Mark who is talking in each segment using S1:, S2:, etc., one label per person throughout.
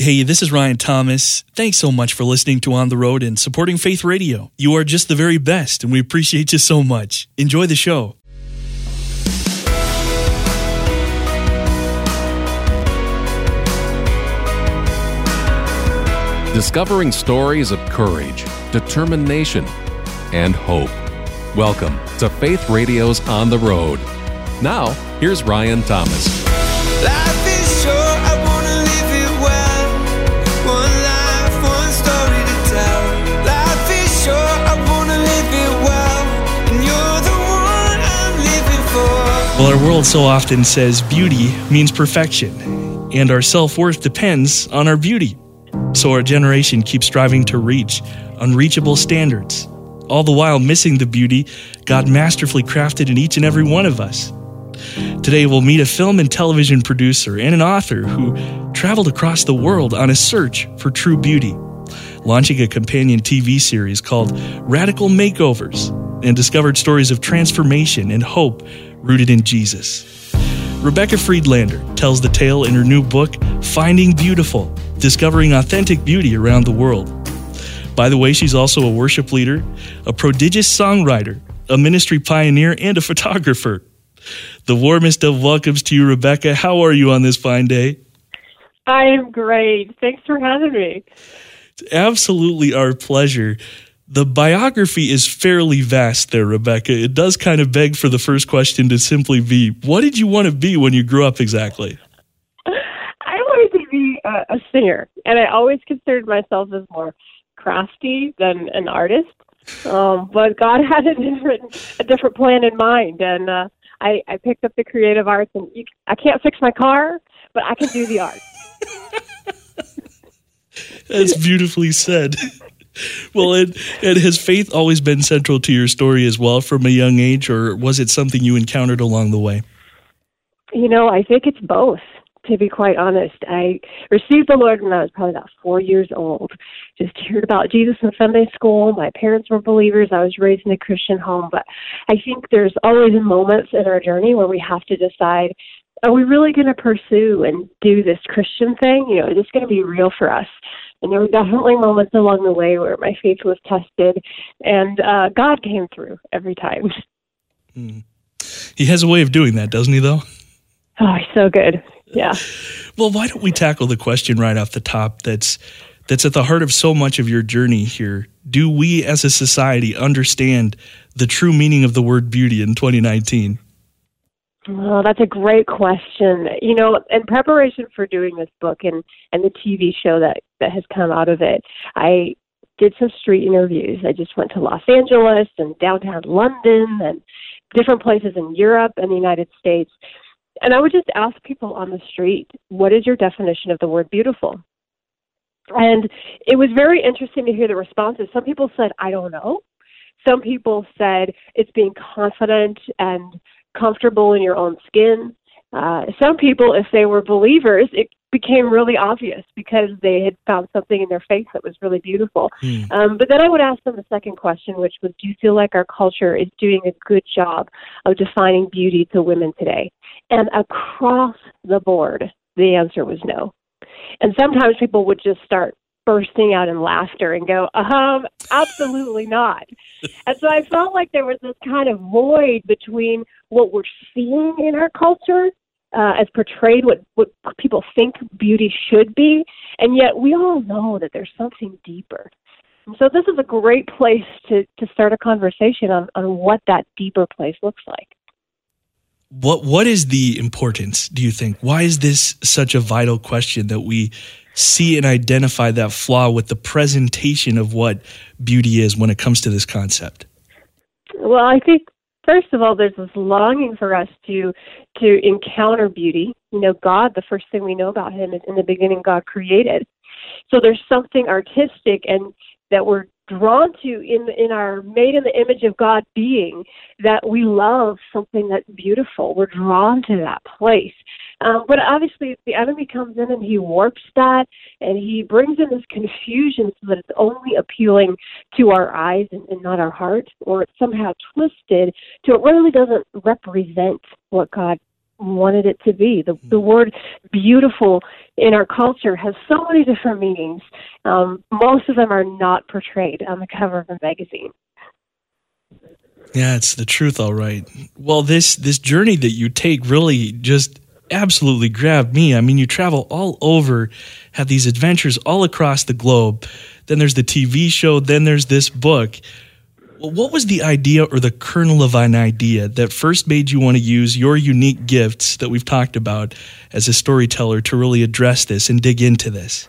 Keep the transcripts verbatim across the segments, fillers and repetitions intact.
S1: Hey, this is Ryan Thomas. Thanks so much for listening to On the Road and supporting Faith Radio. You are just the very best, and we appreciate you so much. Enjoy the show.
S2: Discovering stories of courage, determination, and hope. Welcome to Faith Radio's On the Road. Now, here's Ryan Thomas.
S3: Life is short, I want to live it well. One life, one story to tell. Life is short, I want to live it well. And you're the one I'm living for.
S1: Well, our world so often says beauty means perfection, and our self-worth depends on our beauty. So our generation keeps striving to reach unreachable standards, all the while missing the beauty God masterfully crafted in each and every one of us. Today we'll meet a film and television producer and an author who traveled across the world on a search for true beauty, launching a companion T V series called Radical Makeovers, and discovered stories of transformation and hope rooted in Jesus. Rebecca Friedlander tells the tale in her new book, Finding Beautiful, Discovering Authentic Beauty Around the World. By the way, she's also a worship leader, a prodigious songwriter, a ministry pioneer, and a photographer. The warmest of welcomes to you, Rebecca. How are you on this fine day?
S4: I am great. Thanks for having me.
S1: It's absolutely our pleasure. The biography is fairly vast there, Rebecca. It does kind of beg for the first question to simply be, what did you want to be when you grew up exactly?
S4: I wanted to be a, a singer, and I always considered myself as more crafty than an artist. Um, but God had a different, a different plan in mind, and uh, I, I picked up the creative arts. And you, I can't fix my car, but I can do the art.
S1: That's beautifully said. Well, and, and has faith always been central to your story as well from a young age, or was it something you encountered along the way?
S4: You know, I think it's both, to be quite honest. I received the Lord when I was probably about four years old. Just heard about Jesus in Sunday school. My parents were believers. I was raised in a Christian home. But I think there's always moments in our journey where we have to decide, are we really going to pursue and do this Christian thing? You know, is this going to be real for us? And there were definitely moments along the way where my faith was tested, and uh, God came through every time.
S1: Mm. He has a way of doing that, doesn't he, though?
S4: Oh, he's so good. Yeah.
S1: Well, why don't we tackle the question right off the top that's that's at the heart of so much of your journey here? Do we as a society understand the true meaning of the word beauty in twenty nineteen?
S4: Well, that's a great question. You know, in preparation for doing this book and, and the T V show that, that has come out of it, I did some street interviews. I just went to Los Angeles and downtown London and different places in Europe and the United States. And I would just ask people on the street, what is your definition of the word beautiful? And it was very interesting to hear the responses. Some people said, I don't know. Some people said it's being confident and comfortable in your own skin. Uh, some people, if they were believers, it became really obvious because they had found something in their faith that was really beautiful. Mm. Um, but then I would ask them the second question, which was, do you feel like our culture is doing a good job of defining beauty to women today? And across the board, the answer was no. And sometimes people would just start bursting out in laughter and go, um, absolutely not. And so I felt like there was this kind of void between what we're seeing in our culture uh, as portrayed, what, what people think beauty should be, and yet we all know that there's something deeper. And so this is a great place to, to start a conversation on, on what that deeper place looks like.
S1: What What is the importance, do you think? Why is this such a vital question that we see and identify that flaw with the presentation of what beauty is when it comes to this concept?
S4: Well, I think, first of all, there's this longing for us to to encounter beauty. You know, God, the first thing we know about him is in the beginning God created. So there's something artistic and that we're drawn to in in our made in the image of God being, that we love something that's beautiful. We're drawn to that place. Um, but obviously the enemy comes in and he warps that, and he brings in this confusion so that it's only appealing to our eyes and, and not our heart, or it's somehow twisted to it really doesn't represent what God wanted it to be. The, the word beautiful in our culture has so many different meanings. Um, most of them are not portrayed on the cover of a magazine.
S1: Yeah, it's the truth, all right. Well, this this journey that you take really just absolutely grabbed me. I mean, you travel all over, have these adventures all across the globe. Then there's the T V show. Then there's this book. Well, what was the idea or the kernel of an idea that first made you want to use your unique gifts that we've talked about as a storyteller to really address this and dig into this?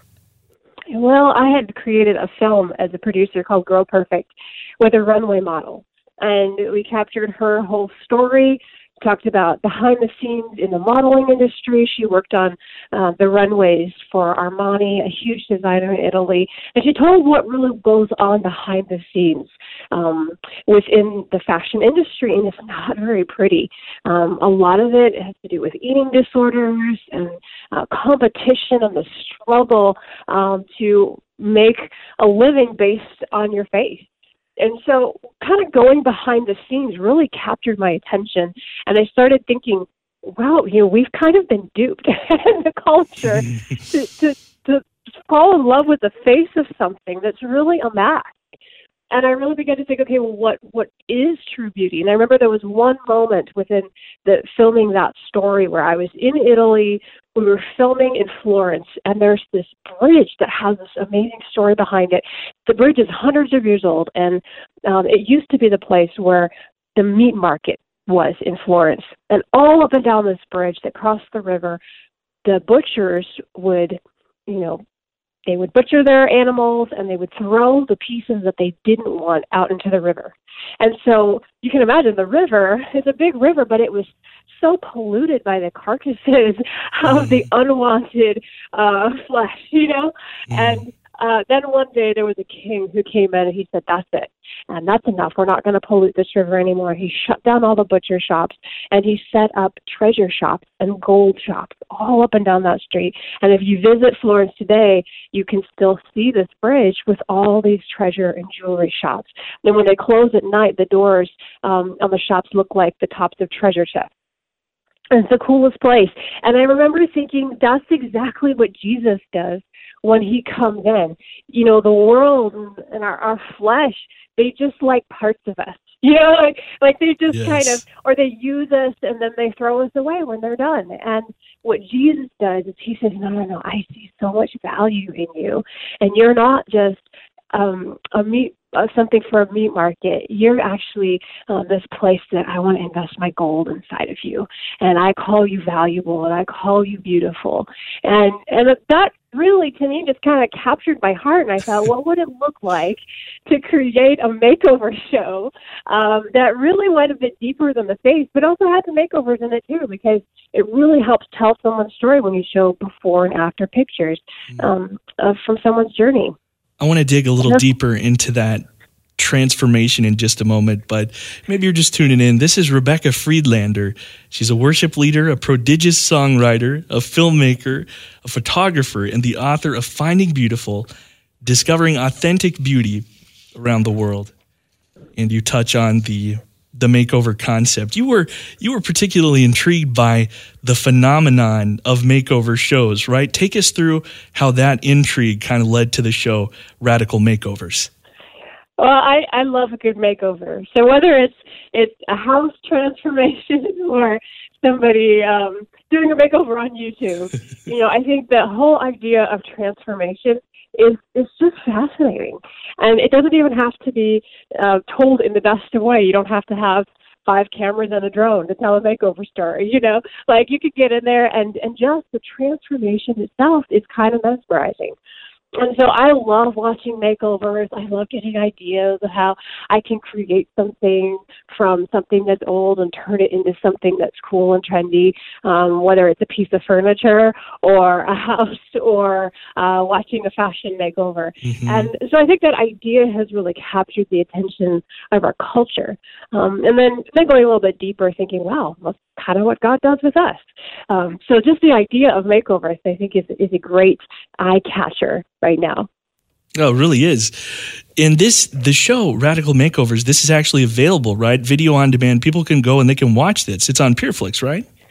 S4: Well, I had created a film as a producer called Girl Perfect with a runway model. And we captured her whole story, talked about behind the scenes in the modeling industry. She worked on uh, the runways for Armani, a huge designer in Italy. And she told what really goes on behind the scenes um, within the fashion industry, and it's not very pretty. Um, a lot of it has to do with eating disorders and uh, competition and the struggle um, to make a living based on your face. And so kind of going behind the scenes really captured my attention. And I started thinking, wow, you know, we've kind of been duped in the culture to, to, to fall in love with the face of something that's really a mask. And I really began to think, okay, well, what, what is true beauty? And I remember there was one moment within the filming that story where I was in Italy. We were filming in Florence, and there's this bridge that has this amazing story behind it. The bridge is hundreds of years old, and um, it used to be the place where the meat market was in Florence. And all up and down this bridge that crossed the river, the butchers would, you know, they would butcher their animals, and they would throw the pieces that they didn't want out into the river. And so you can imagine the river is a big river, but it was so polluted by the carcasses of the unwanted uh, flesh, you know? Mm. And uh, then one day there was a king who came in and he said, that's it. And that's enough. We're not going to pollute this river anymore. He shut down all the butcher shops, and he set up treasure shops and gold shops all up and down that street. And if you visit Florence today, you can still see this bridge with all these treasure and jewelry shops. And when they close at night, the doors um, on the shops look like the tops of treasure chests. It's the coolest place. And I remember thinking, that's exactly what Jesus does when he comes in. You know, the world and our, our flesh, they just like parts of us. You know, like, like they just yes. kind of, or they use us and then they throw us away when they're done. And what Jesus does is he says, no, no, no, I see so much value in you. And you're not just um, a meat Uh, something for a meat market. You're actually uh, this place that I want to invest my gold inside of you, and I call you valuable, and I call you beautiful. And and that really, to me, just kind of captured my heart. And I thought, what would it look like to create a makeover show um, that really went a bit deeper than the face, but also had the makeovers in it too, because it really helps tell someone's story when you show before and after pictures um, uh, from someone's journey.
S1: I want to dig a little deeper into that transformation in just a moment, but maybe you're just tuning in. This is Rebecca Friedlander. She's a worship leader, a prodigious songwriter, a filmmaker, a photographer, and the author of Finding Beautiful, Discovering Authentic Beauty Around the World. And you touch on the the makeover concept. You were you were particularly intrigued by the phenomenon of makeover shows, right? Take us through how that intrigue kind of led to the show Radical Makeovers.
S4: Well, I, I love a good makeover. So whether it's it's a house transformation or somebody um, doing a makeover on YouTube, you know, I think the whole idea of transformation is is just fascinating. And it doesn't even have to be uh, told in the best of way. You don't have to have five cameras and a drone to tell a makeover story, you know? Like, you could get in there and, and just the transformation itself is kind of mesmerizing. And so I love watching makeovers. I love getting ideas of how I can create something from something that's old and turn it into something that's cool and trendy, um, whether it's a piece of furniture or a house or uh, watching a fashion makeover. Mm-hmm. And so I think that idea has really captured the attention of our culture. Um, and then, then going a little bit deeper, thinking, wow, that's kind of what God does with us. Um, so just the idea of makeovers, I think, is, is a great eye catcher right now.
S1: Oh, it really is. And this, the show, Radical Makeovers, this is actually available, right? Video on demand. People can go and they can watch this. It's on PureFlix, right?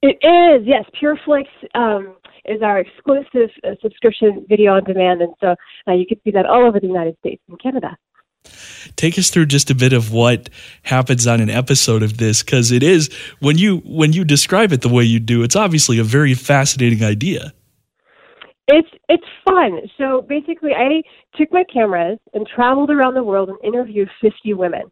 S4: It is, yes. PureFlix um, is our exclusive uh, subscription video on demand, and so uh, you can see that all over the United States and Canada.
S1: Take us through just a bit of what happens on an episode of this, because it is, when you when you describe it the way you do, it's obviously a very fascinating idea.
S4: It's it's fun. So basically, I took my cameras and traveled around the world and interviewed fifty women.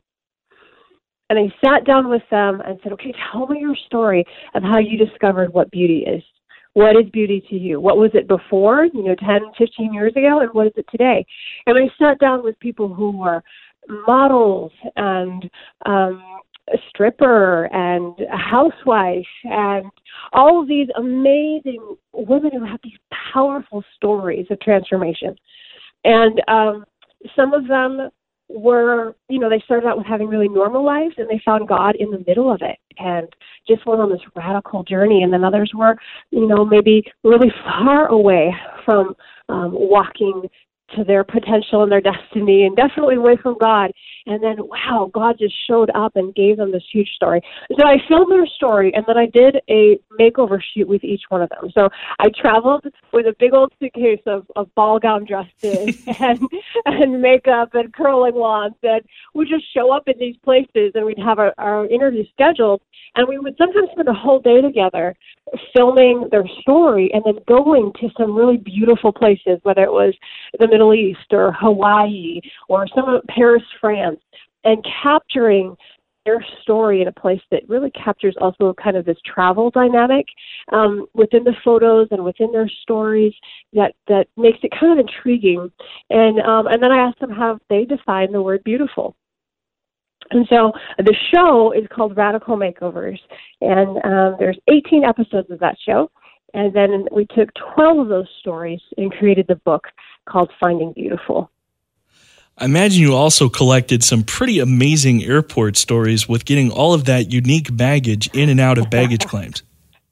S4: And I sat down with them and said, okay, tell me your story of how you discovered what beauty is. What is beauty to you? What was it before, you know, ten, fifteen years ago, and what is it today? And I sat down with people who were models and um, a stripper and a housewife and all of these amazing women who have these powerful stories of transformation. And um, some of them were, you know, they started out with having really normal lives and they found God in the middle of it and just went on this radical journey. And then others were, you know, maybe really far away from um, walking to their potential and their destiny, and definitely away from God. And then, wow, God just showed up and gave them this huge story. So I filmed their story, and then I did a makeover shoot with each one of them. So I traveled with a big old suitcase of, of ball gown dresses and, and makeup and curling wands, and we'd just show up in these places, and we'd have our, our interview scheduled, and we would sometimes spend a whole day together filming their story and then going to some really beautiful places, whether it was the Middle East or Hawaii or some of Paris, France, and capturing their story in a place that really captures also kind of this travel dynamic um, within the photos and within their stories that, that makes it kind of intriguing. And um, and then I asked them how they define the word beautiful. And so the show is called Radical Makeovers, and um, there's eighteen episodes of that show. And then we took twelve of those stories and created the book called Finding Beautiful.
S1: I imagine you also collected some pretty amazing airport stories with getting all of that unique baggage in and out of baggage claims.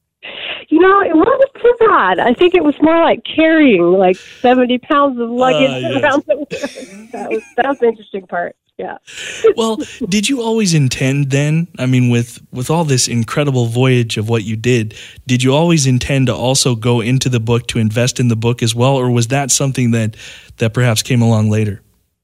S4: You know, it wasn't too bad. I think it was more like carrying like seventy pounds of luggage uh, yes. around. The- that was that was the interesting part. Yeah.
S1: Well, did you always intend then, I mean, with, with all this incredible voyage of what you did, did you always intend to also go into the book, to invest in the book as well, or was that something that, that perhaps came along later?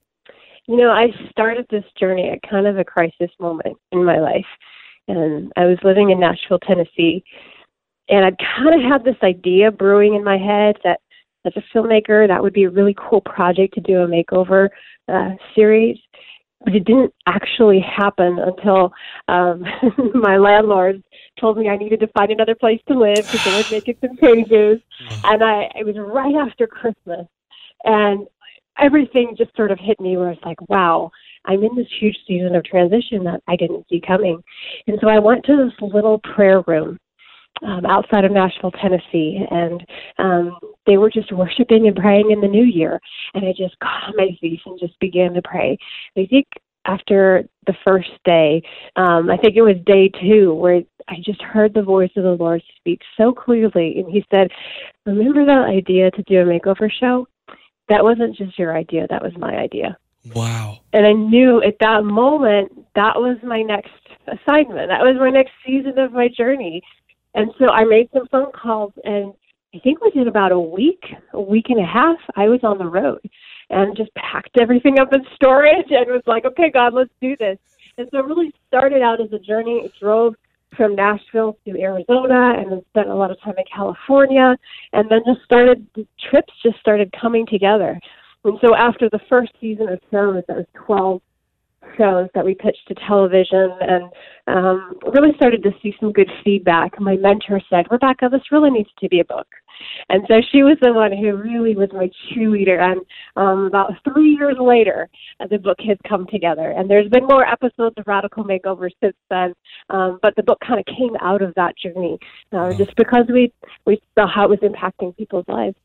S4: You know, I started this journey at kind of a crisis moment in my life, and I was living in Nashville, Tennessee, and I'd kind of had this idea brewing in my head that as a filmmaker, that would be a really cool project to do a makeover uh, series. But it didn't actually happen until um, my landlord told me I needed to find another place to live because they were making some changes. And I, it was right after Christmas. And everything just sort of hit me where it's like, wow, I'm in this huge season of transition that I didn't see coming. And so I went to this little prayer room Um, outside of Nashville, Tennessee, and um, they were just worshiping and praying in the new year. And I just got on my face and just began to pray. I think after the first day, um, I think it was day two, where I just heard the voice of the Lord speak so clearly. And he said, remember that idea to do a makeover show? That wasn't just your idea, that was my idea.
S1: Wow.
S4: And I knew at that moment, that was my next assignment. That was my next season of my journey. And so I made some phone calls, and I think within about a week, a week and a half, I was on the road and just packed everything up in storage and was like, okay, God, let's do this. And so it really started out as a journey. It drove from Nashville to Arizona and then spent a lot of time in California, and then just started, the trips just started coming together. And so after the first season of shows, that was twelve shows that we pitched to television, and um, really started to see some good feedback. My mentor said, Rebecca, this really needs to be a book. And so she was the one who really was my cheerleader. And um, about three years later, uh, the book has come together. And there's been more episodes of Radical Makeover since then. Um, but the book kind of came out of that journey, uh, just because we, we saw how it was impacting people's lives.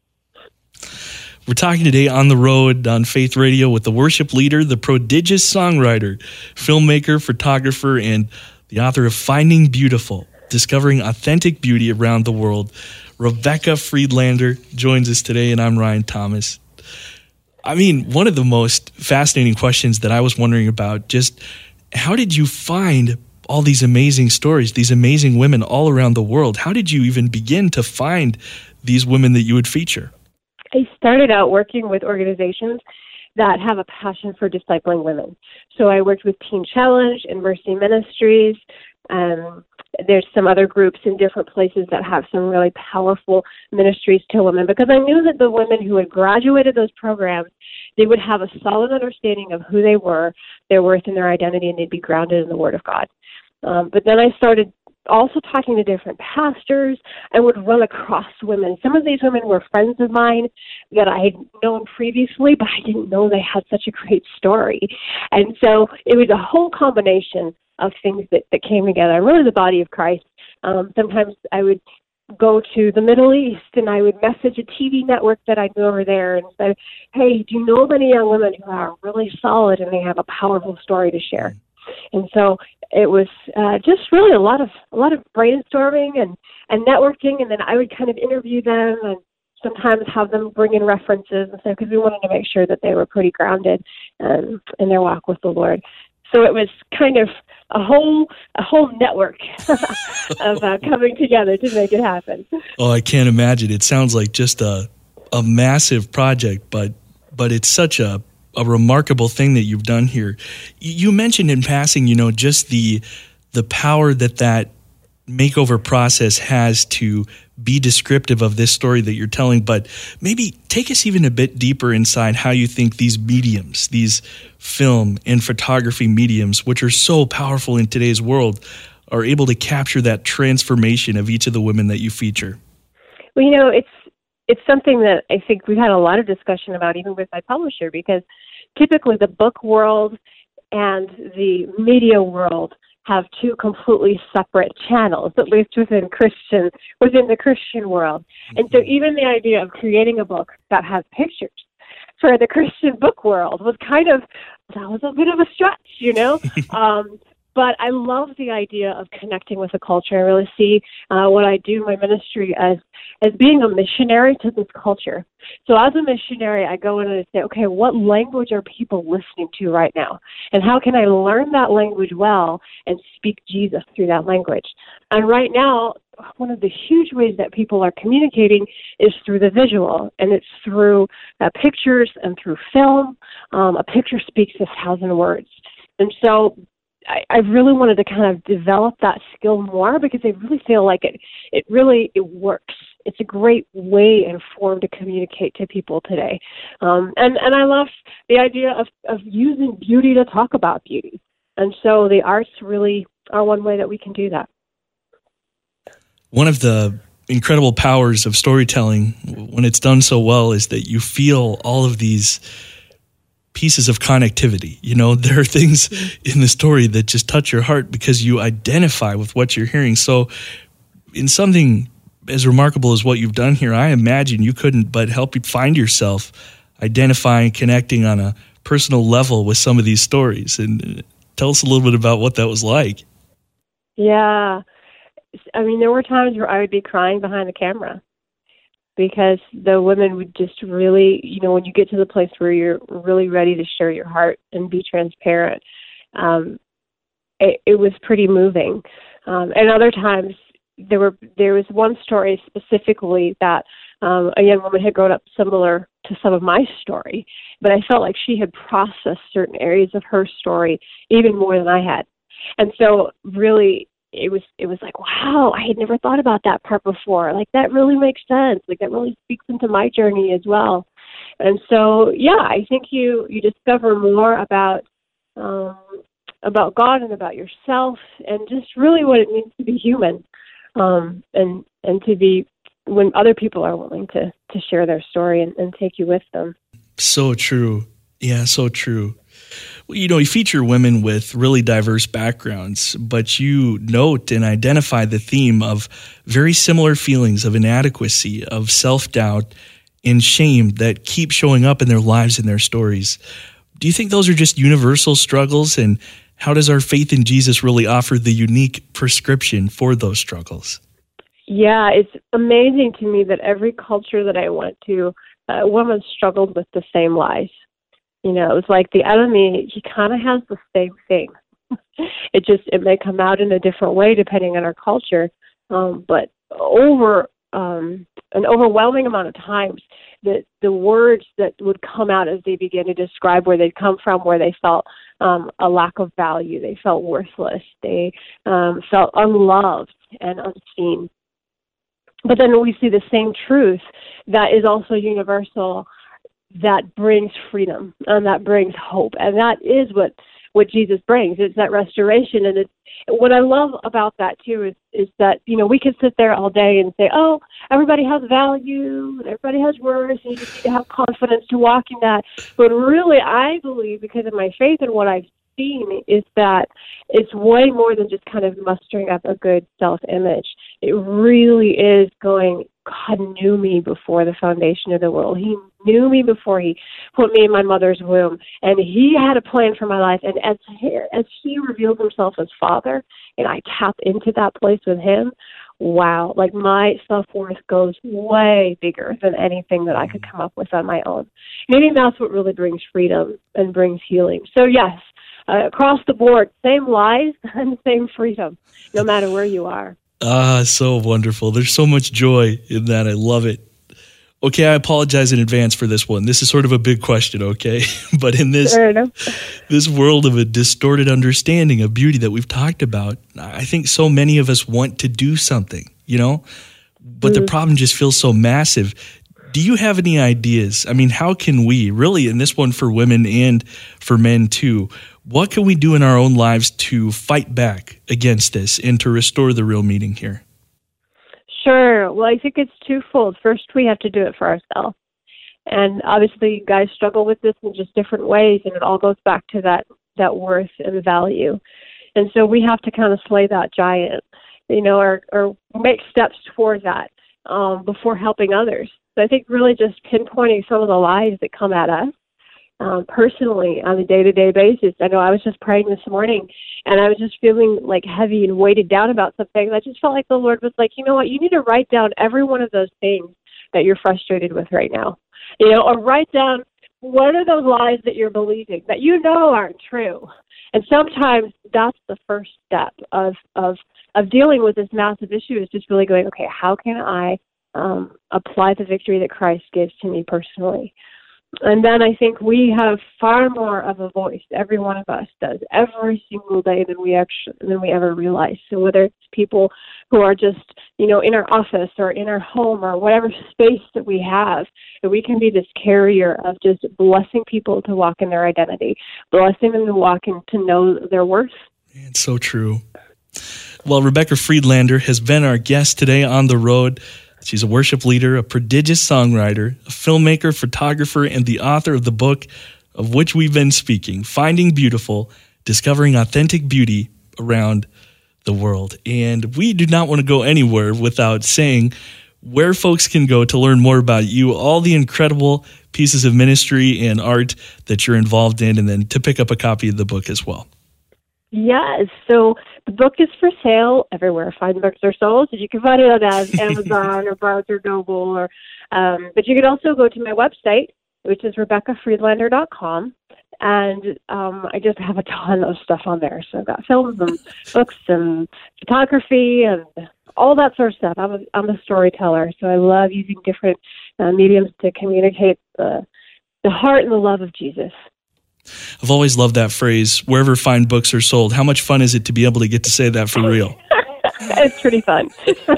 S1: We're talking today on the road on Faith Radio with the worship leader, the prodigious songwriter, filmmaker, photographer, and the author of Finding Beautiful, Discovering Authentic Beauty Around the World. Rebecca Friedlander joins us today, and I'm Ryan Thomas. I mean, one of the most fascinating questions that I was wondering about, just how did you find all these amazing stories, these amazing women all around the world. How did you even begin to find these women that you would feature?
S4: I started out working with organizations that have a passion for discipling women. So I worked with Teen Challenge and Mercy Ministries. Um, there's some other groups in different places that have some really powerful ministries to women, because I knew that the women who had graduated those programs, they would have a solid understanding of who they were, their worth, and their identity, and they'd be grounded in the Word of God. Um, but then I started also talking to different pastors. I would run across women. Some of these women were friends of mine that I had known previously, but I didn't know they had such a great story. And so it was a whole combination of things that, that came together. I'm really the body of Christ. Um, sometimes I would go to the Middle East and I would message a T V network that I knew over there and say, hey, do you know of any young women who are really solid and they have a powerful story to share? And so it was uh, just really a lot of a lot of brainstorming and, and networking, and then I would kind of interview them and sometimes have them bring in references and stuff, because we wanted to make sure that they were pretty grounded um, in their walk with the Lord. So it was kind of a whole a whole network of uh, coming together to make it happen.
S1: Oh, I can't imagine. It sounds like just a a massive project, but but it's such a a remarkable thing that you've done here. You mentioned in passing, you know, just the the power that that makeover process has to be descriptive of this story that you're telling, but maybe take us even a bit deeper inside how you think these mediums, these film and photography mediums, which are so powerful in today's world, are able to capture that transformation of each of the women that you feature.
S4: Well, you know, it's It's something that I think we've had a lot of discussion about, even with my publisher, because typically the book world and the media world have two completely separate channels, at least within Christian, within the Christian world. And so even the idea of creating a book that has pictures for the Christian book world was kind of, that was a bit of a stretch, you know? um, But I love the idea of connecting with the culture. I really see uh, what I do, my ministry, as as being a missionary to this culture. So as a missionary, I go in and I say, okay, what language are people listening to right now? And how can I learn that language well and speak Jesus through that language? And right now, one of the huge ways that people are communicating is through the visual, and it's through uh, pictures and through film. Um, a picture speaks a thousand words. And so I, I really wanted to kind of develop that skill more, because I really feel like it, it really, it works. It's a great way and form to communicate to people today. Um, and, and I love the idea of, of using beauty to talk about beauty. And so the arts really are one way that we can do that.
S1: One of the incredible powers of storytelling, when it's done so well, is that you feel all of these pieces of connectivity. You know, there are things in the story that just touch your heart because you identify with what you're hearing. So in something as remarkable as what you've done here, I imagine you couldn't but help you find yourself identifying, connecting on a personal level with some of these stories. And tell us a little bit about what that was like.
S4: Yeah. I mean, there were times where I would be crying behind the camera, because the women would just really, you know, when you get to the place where you're really ready to share your heart and be transparent, um, it, it was pretty moving. Um, and other times, there were there was one story specifically that um, a young woman had grown up similar to some of my story, but I felt like she had processed certain areas of her story even more than I had. And so really, it was it was like, wow, I had never thought about that part before. Like, that really makes sense. Like, that really speaks into my journey as well. And so, yeah, I think you, you discover more about um, about God and about yourself, and just really what it means to be human, um, and and to be, when other people are willing to, to share their story and, and take you with them.
S1: So true. Yeah, so true. Well, you know, you feature women with really diverse backgrounds, but you note and identify the theme of very similar feelings of inadequacy, of self-doubt, and shame that keep showing up in their lives and their stories. Do you think those are just universal struggles, and how does our faith in Jesus really offer the unique prescription for those struggles?
S4: Yeah, it's amazing to me that every culture that I went to, uh, women struggled with the same lies. You know, it was like the enemy, he kind of has the same thing. It just, it may come out in a different way depending on our culture. Um, but over um, an overwhelming amount of times, the, the words that would come out as they began to describe where they'd come from, where they felt um, a lack of value, they felt worthless, they um, felt unloved and unseen. But then we see the same truth that is also universal, that brings freedom and that brings hope. And that is what, what Jesus brings. It's that restoration. And it's, what I love about that too is, is that, you know, we can sit there all day and say, oh, everybody has value and everybody has worth and you just need to have confidence to walk in that. But really, I believe, because of my faith and what I've seen, is that it's way more than just kind of mustering up a good self-image. It really is going, God knew me before the foundation of the world. He knew me before he put me in my mother's womb. And he had a plan for my life. And as he, as he revealed himself as Father, and I tap into that place with him, wow, like my self-worth goes way bigger than anything that I could come up with on my own. And I think that's what really brings freedom and brings healing. So yes, uh, across the board, same lies and same freedom, no matter where you are.
S1: Ah, so wonderful. There's so much joy in that. I love it. Okay, I apologize in advance for this one. This is sort of a big question, okay? But in this this world of a distorted understanding of beauty that we've talked about, I think so many of us want to do something, you know? But mm-hmm. the problem just feels so massive. Do you have any ideas? I mean, how can we, really, in this one for women and for men too, what can we do in our own lives to fight back against this and to restore the real meaning here?
S4: Sure. Well, I think it's twofold. First, we have to do it for ourselves. And obviously, guys struggle with this in just different ways, and it all goes back to that, that worth and value. And so we have to kind of slay that giant, you know, or, or make steps toward that um, before helping others. So I think really just pinpointing some of the lies that come at us um, personally on a day-to-day basis. I know I was just praying this morning, and I was just feeling like heavy and weighted down about something. I just felt like the Lord was like, you know what, you need to write down every one of those things that you're frustrated with right now. You know, or write down what are those lies that you're believing that you know aren't true. And sometimes that's the first step of of of dealing with this massive issue, is just really going, okay, how can I um, apply the victory that Christ gives to me personally? And then I think we have far more of a voice, every one of us does, every single day than we actually than we ever realize. So whether it's people who are just, you know, in our office or in our home or whatever space that we have, that we can be this carrier of just blessing people to walk in their identity, blessing them to walk in to know their worth.
S1: It's so true. Well, Rebecca Friedlander has been our guest today on the road. She's a worship leader, a prodigious songwriter, a filmmaker, photographer, and the author of the book of which we've been speaking, Finding Beautiful, Discovering Authentic Beauty Around the World. And we do not want to go anywhere without saying where folks can go to learn more about you, all the incredible pieces of ministry and art that you're involved in, and then to pick up a copy of the book as well.
S4: Yes, so the book is for sale everywhere fine books are sold. So you can find it on Amazon or Barnes or Noble, or um, but you can also go to my website, which is rebecca friedlander dot com, and um, I just have a ton of stuff on there. So I've got films and books and photography and all that sort of stuff. I'm a, I'm a storyteller, so I love using different uh, mediums to communicate the the heart and the love of Jesus.
S1: I've always loved that phrase, wherever fine books are sold. How much fun is it to be able to get to say that for real?
S4: It's pretty fun.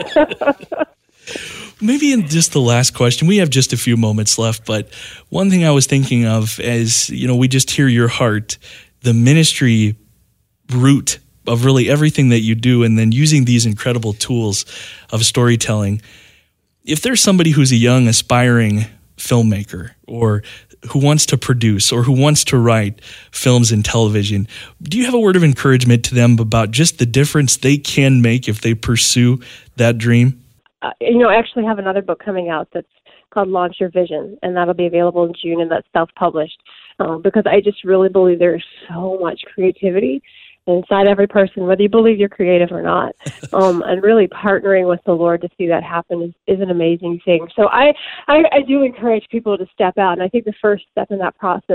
S1: Maybe in just the last question, we have just a few moments left, but one thing I was thinking of as, you know, we just hear your heart, the ministry root of really everything that you do, and then using these incredible tools of storytelling. If there's somebody who's a young, aspiring filmmaker, or who wants to produce or who wants to write films and television, do you have a word of encouragement to them about just the difference they can make if they pursue that dream?
S4: Uh, you know, I actually have another book coming out that's called Launch Your Vision, and that'll be available in June, and that's self-published, um, because I just really believe there's so much creativity inside every person, whether you believe you're creative or not. Um, and really partnering with the Lord to see that happen is, is an amazing thing. So I, I, I do encourage people to step out. And I think the first step in that process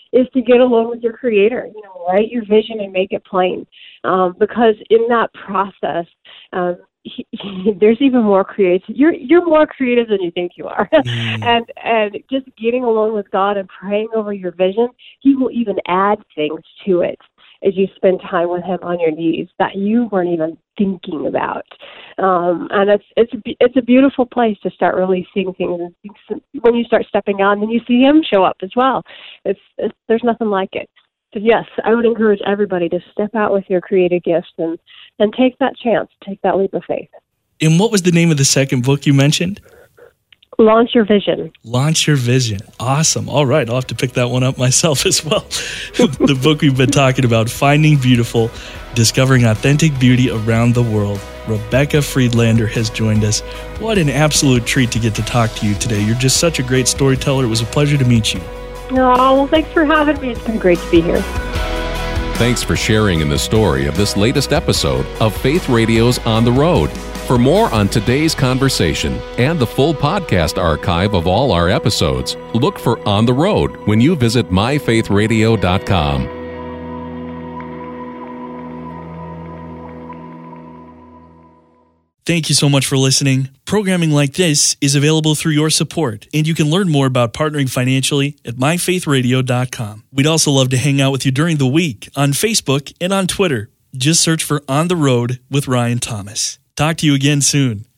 S4: is to get along with your Creator. You know, write your vision and make it plain, um, because in that process, um, He, he, there's even more creative. You're you're more creative than you think you are, mm. and and just getting along with God and praying over your vision, He will even add things to it as you spend time with Him on your knees that you weren't even thinking about. Um, and it's it's it's a beautiful place to start really seeing things. When you start stepping out, and then you see Him show up as well. It's, it's there's nothing like it. So yes, I would encourage everybody to step out with your creative gifts and, and take that chance, take that leap of faith.
S1: And what was the name of the second book you mentioned?
S4: Launch Your Vision.
S1: Launch Your Vision. Awesome. All right, I'll have to pick that one up myself as well. The book we've been talking about, Finding Beautiful, Discovering Authentic Beauty Around the World. Rebecca Friedlander has joined us. What an absolute treat to get to talk to you today. You're just such a great storyteller. It was a pleasure to meet you.
S4: Oh, well, thanks for having me. It's been great to be here.
S2: Thanks for sharing in the story of this latest episode of Faith Radio's On the Road. For more on today's conversation and the full podcast archive of all our episodes, look for On the Road when you visit my faith radio dot com.
S1: Thank you so much for listening. Programming like this is available through your support, and you can learn more about partnering financially at my faith radio dot com. We'd also love to hang out with you during the week on Facebook and on Twitter. Just search for On the Road with Ryan Thomas. Talk to you again soon.